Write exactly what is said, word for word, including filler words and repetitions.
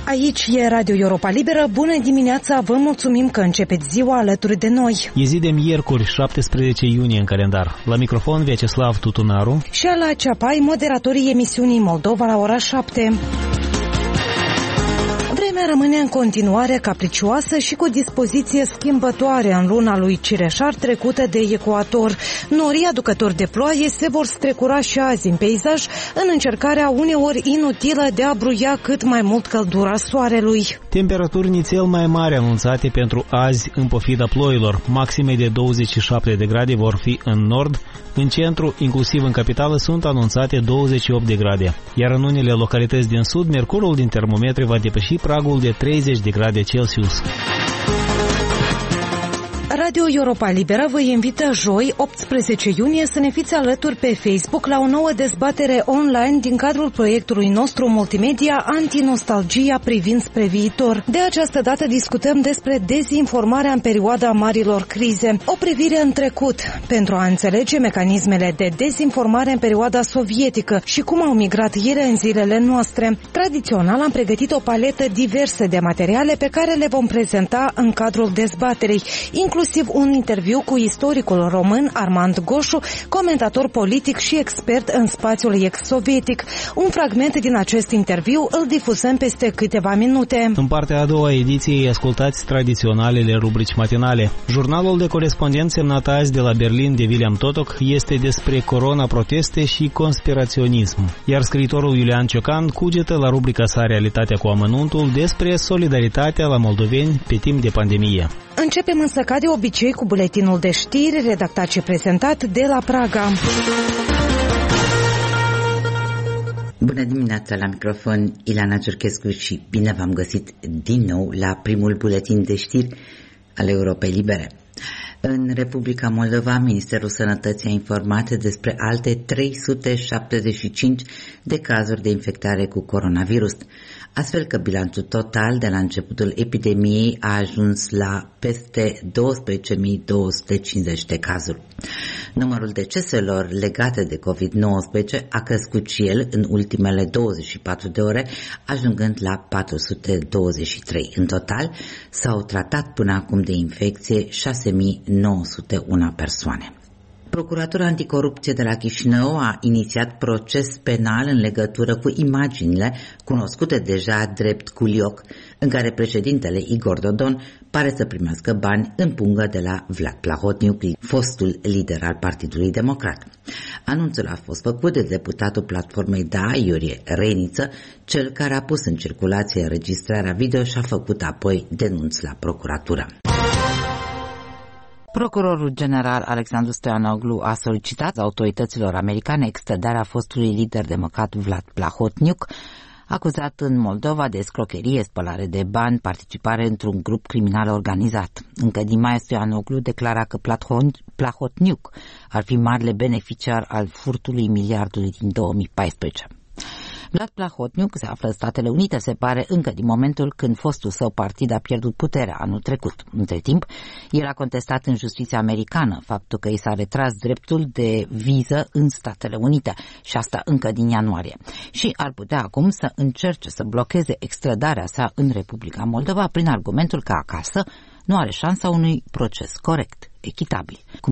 Aici e Radio Europa Liberă. Bună dimineața, vă mulțumim că începeți ziua alături de noi. E zi de miercuri, șaptesprezece iunie în calendar. La microfon Vyacheslav Tutunaru și Ala Ceapai, moderatorii emisiunii Moldova la ora șapte. Vremea rămâne în continuare capricioasă și cu dispoziție schimbătoare în luna lui Cireșar trecută de ecuator. Norii aducători de ploaie se vor strecura și azi în peisaj în încercarea uneori inutilă de a bruia cât mai mult căldura soarelui. Temperaturi nițel mai mari anunțate pentru azi în pofida ploilor. Maxime de douăzeci și șapte de grade vor fi în nord. În centru, inclusiv în capitală, sunt anunțate douăzeci și opt de grade. Iar în unele localități din sud, mercurul din termometri va depăși pragul de treizeci de grade Celsius. Radio Europa Liberă vă invită joi, optsprezece iunie, să ne fiți alături pe Facebook la o nouă dezbatere online din cadrul proiectului nostru multimedia Antinostalgia privind spre viitor. De această dată discutăm despre dezinformarea în perioada marilor crize. O privire în trecut, pentru a înțelege mecanismele de dezinformare în perioada sovietică și cum au migrat ele în zilele noastre. Tradițional am pregătit o paletă diversă de materiale pe care le vom prezenta în cadrul dezbaterei, inclusiv un interviu cu istoricul român Armand Goșu, comentator politic și expert în spațiul ex-sovietic. Un fragment din acest interviu îl difuzăm peste câteva minute. În partea a doua a ediției ascultați tradiționalele rubrici matinale. Jurnalul de corespondent semnat azi de la Berlin de William Totok este despre corona, proteste și conspiraționism. Iar scriitorul Iulian Ciocan cugetă la rubrica sa Realitatea cu amănuntul despre solidaritatea la moldoveni pe timp de pandemie. Începem însă ca de obicei cu buletinul de știri redactat și prezentat de la Praga. Bună dimineața, la microfon Ilana Ciurchescu și bine v-am găsit din nou la primul buletin de știri al Europei Libere. În Republica Moldova, Ministerul Sănătății a informat despre alte trei sute șaptezeci și cinci de cazuri de infectare cu coronavirus, astfel că bilanțul total de la începutul epidemiei a ajuns la peste douăsprezece mii două sute cincizeci de cazuri. Numărul deceselor legate de covid nouăsprezece a crescut și el în ultimele douăzeci și patru de ore, ajungând la patru sute douăzeci și trei. În total s-au tratat până acum de infecție șase mii nouă sute unu persoane. Procuratura Anticorupție de la Chișinău a inițiat proces penal în legătură cu imaginile cunoscute deja drept Culioc, în care președintele Igor Dodon pare să primească bani în pungă de la Vlad Plahotniuc, fostul lider al Partidului Democrat. Anunțul a fost făcut de deputatul platformei D A, Iurie Reniță, cel care a pus în circulație înregistrarea video și a făcut apoi denunț la procuratură. Procurorul general Alexandru Stoianoglu a solicitat autorităților americane extradarea fostului lider democrat Vlad Plahotniuc, acuzat în Moldova de escrocherie, spălare de bani, participare într-un grup criminal organizat. Încă din mai, Stoianoglu declara că Plahotniuc ar fi marele beneficiar al furtului miliardului din două mii paisprezece. Vlad Plahotniuc se află în Statele Unite, se pare, încă din momentul când fostul său partid a pierdut puterea anul trecut. Între timp, el a contestat în justiția americană faptul că i s-a retras dreptul de viză în Statele Unite, și asta încă din ianuarie. Și ar putea acum să încerce să blocheze extradarea sa în Republica Moldova prin argumentul că acasă nu are șansa unui proces corect, echitabil.